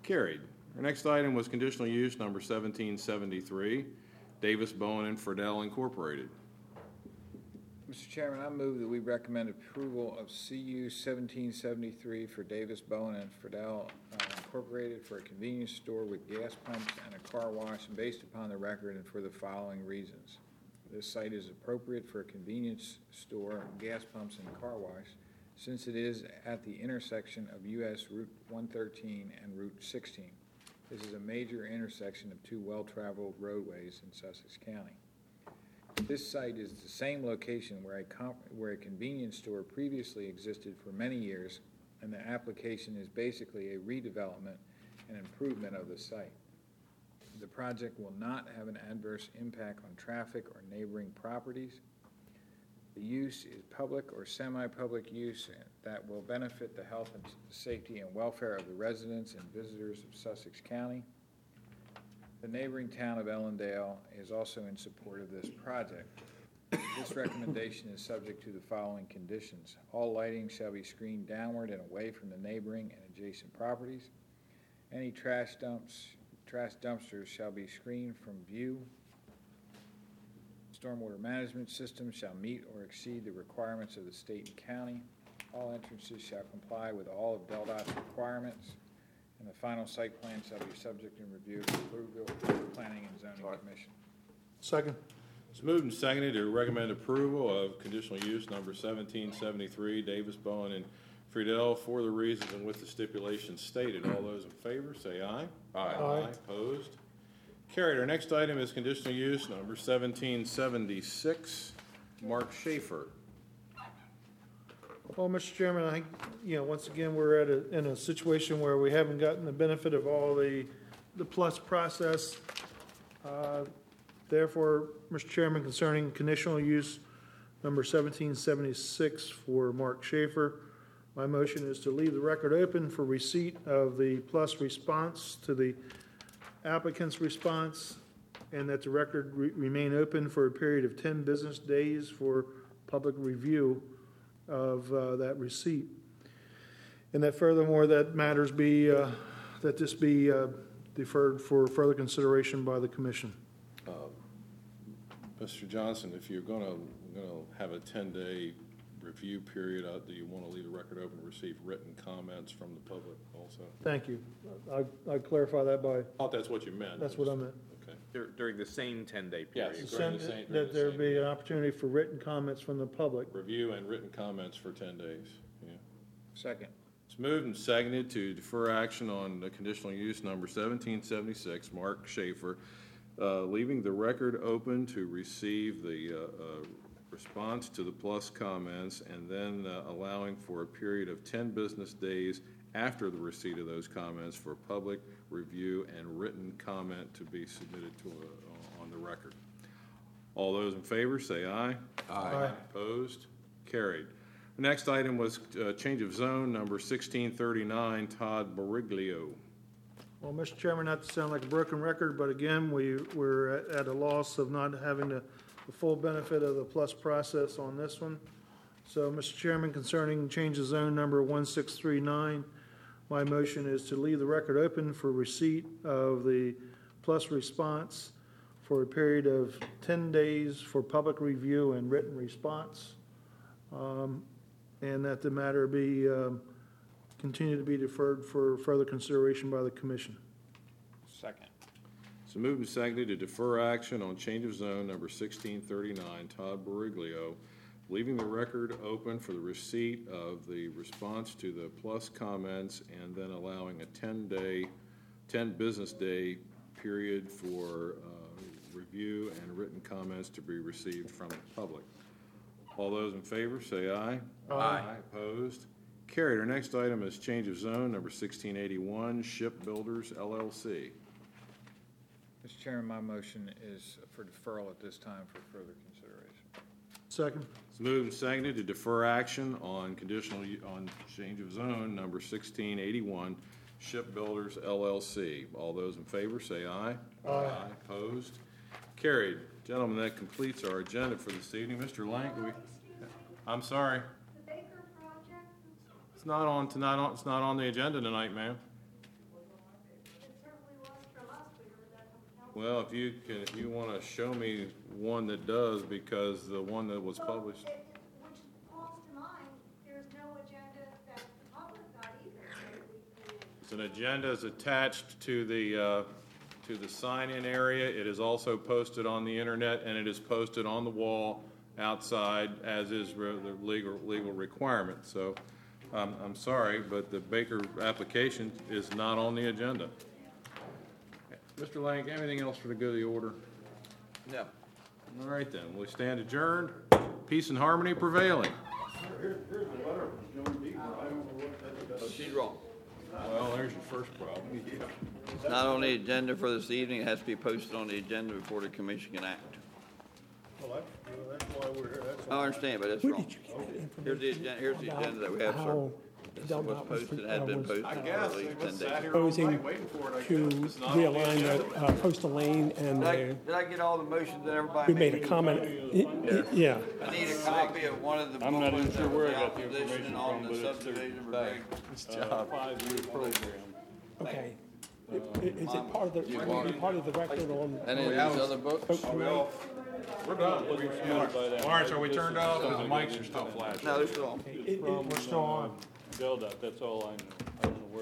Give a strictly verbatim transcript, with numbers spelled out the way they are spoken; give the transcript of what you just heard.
Carried. Our next item was conditional use number seventeen seventy-three, Davis Bowen and Friedel Incorporated. Mister Chairman, I move that we recommend approval of C U seventeen seventy-three for Davis Bowen and Friedel uh, Incorporated for a convenience store with gas pumps and a car wash based upon the record and for the following reasons. This site is appropriate for a convenience store, gas pumps, and car wash since it is at the intersection of U S Route one thirteen and Route sixteen. This is a major intersection of two well-traveled roadways in Sussex County. This site is the same location where a, comp where a convenience store previously existed for many years, and the application is basically a redevelopment and improvement of the site. The project will not have an adverse impact on traffic or neighboring properties. The use is public or semi-public use that will benefit the health and safety and welfare of the residents and visitors of Sussex County. The neighboring town of Ellendale is also in support of this project. This recommendation is subject to the following conditions. All lighting shall be screened downward and away from the neighboring and adjacent properties. Any trash dumps, trash dumpsters shall be screened from view. Stormwater management systems shall meet or exceed the requirements of the state and county. All entrances shall comply with all of Del Dot's requirements. And the final site plan shall be subject and reviewed for approval of the Planning and Zoning Right. Commission. Second. It's moved and seconded to recommend approval of conditional use number seventeen seventy-three, Davis Bowen and Friedel, for the reasons and with the stipulations stated. All those in favor say aye. Aye. Aye. Opposed? Carried. Our next item is conditional use number seventeen seventy-six, Mark Schaefer. Well, Mister Chairman, I think, you know, once again, we're at a, in a situation where we haven't gotten the benefit of all the, the plus process. Uh, Therefore, Mister Chairman, concerning conditional use number seventeen seventy-six for Mark Schaefer, my motion is to leave the record open for receipt of the plus response to the applicant's response, and that the record re remain open for a period of ten business days for public review of uh, that receipt. And that furthermore, that matters be, uh, that this be uh, deferred for further consideration by the commission. Uh, Mister Johnson, if you're going to have a ten-day review period, uh, do you want to leave the record open to receive written comments from the public also? Thank you. I, I clarify that by, I thought that's what you meant. that's what I meant. Okay. Dur- During the same ten-day Yes. period. During the Send- same- during That the there same- be an opportunity for written comments from the public. Review and written comments for ten days. Yeah. Second. It's moved and seconded to defer action on the conditional use number seventeen seventy-six, Mark Schaefer, uh, leaving the record open to receive the uh, uh, response to the plus comments, and then uh, allowing for a period of ten business days after the receipt of those comments for public review and written comment to be submitted to uh, on the record. All those in favor say aye. Aye. Opposed? Carried. The next item was uh, change of zone number sixteen thirty-nine, Todd Bariglio. Well, Mister Chairman, not to sound like a broken record, but again, we, we're at- at a loss of not having the, the full benefit of the plus process on this one. So, Mister Chairman, concerning change of zone number one six three nine, my motion is to leave the record open for receipt of the plus response for a period of ten days for public review and written response, um, and that the matter be um, continue to be deferred for further consideration by the commission. Second. So moved and seconded to defer action on change of zone number sixteen thirty-nine, Todd Bariglio, leaving the record open for the receipt of the response to the plus comments, and then allowing a ten-day, ten business day period for uh, review and written comments to be received from the public. All those in favor say aye. Aye. Opposed? Carried. Our next item is change of zone number sixteen eighty-one, Shipbuilders L L C. Mister Chairman, my motion is for deferral at this time for further consideration. Second. It's moved and seconded to defer action on conditional, u- on change of zone number sixteen eighty-one, Shipbuilders L L C. All those in favor say aye. Aye. Opposed? Carried. Gentlemen, that completes our agenda for this evening. Mister Lang, do we, I'm sorry. The Baker project? It's not on tonight, it's not on the agenda tonight, ma'am. Well, if you can, if you want to show me one that does, because the one that was published, Well, it- it- which calls to mind, there's no agenda that the public got either. that we put in. it's an agenda is attached to the, uh, to the sign-in area. It is also posted on the internet, and it is posted on the wall outside, as is re- the legal, legal requirement. So, um, I'm sorry, but the Baker application is not on the agenda. Mister Lang, anything else for the good of the order? No. All right then, we stand adjourned. Peace and harmony prevailing. Oh, she's wrong. Well, there's your first problem. It's not on the agenda for this evening. It has to be posted on the agenda before the commission can act. Well, that's, well, that's why we're here, that's I understand, but it's Where wrong. did you get that Here's the information agenda, here's the about agenda that we have, sir. how This is Del what's Dot was posted, pre- has uh, been was, posted uh, for at least ten days. proposing to realign the uh, coastal lane and Did I, uh, did I get all the motions that everybody we made a made? comment, I- I- yeah. I need a copy of one of the I'm not even booklets sure that where was I got the opposition information on from, the but it's subdivision reg. Uh, five-year program. Okay. I- i- Is it part of the, is it part of the record on? Any of these other books? Coastal Lane? We're done. By that. Lawrence, are we turned off? The mics are still flashing. No, they're still on. It- it- From, We're still on. uh, Del Dot, that's all I know.